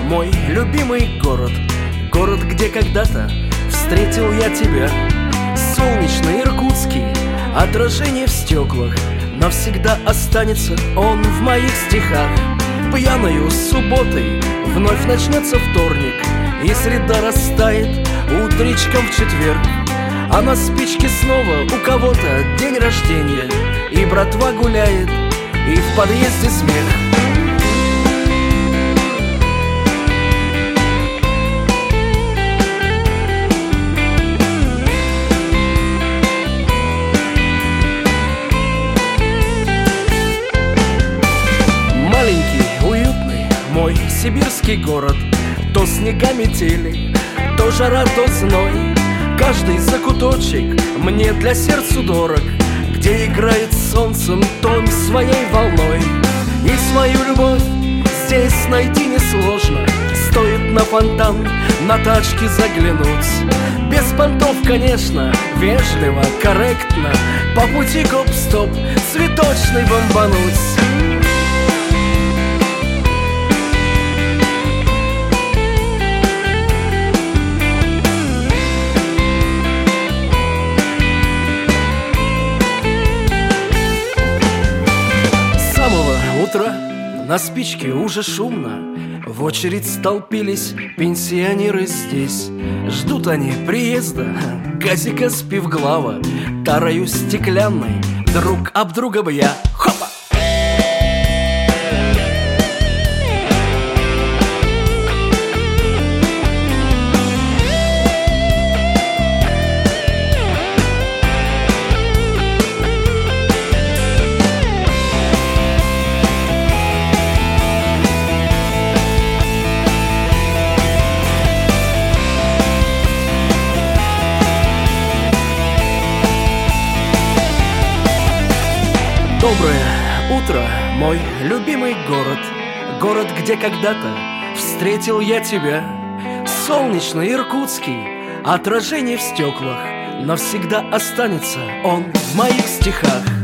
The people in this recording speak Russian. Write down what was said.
мой любимый город. Город, где когда-то встретил я тебя. Солнечный Иркутский, отражение в стеклах. Навсегда останется он в моих стихах. Пьяною субботой вновь начнется вторник, и среда растает утречком в четверг. А на спичке снова у кого-то день рождения, и братва гуляет, и в подъезде смех. Маленький, уютный мой сибирский город. То снега метели, то жара, то зной. Каждый закуточек мне для сердцу дорог, где играет солнцем тон своей волной. И свою любовь здесь найти несложно. Стоит на фонтан на тачке заглянуть. Без понтов, конечно, вежливо, корректно. По пути гоп-стоп цветочный бомбануть. Утро на спичке уже шумно. В очередь столпились пенсионеры здесь. Ждут они приезда газика с пивглава. Тарою стеклянной друг об друга бья. Хопа! Доброе утро, мой любимый город. Город, где когда-то встретил я тебя. Солнечный Иркутский, отражение в стеклах. Навсегда останется он в моих стихах.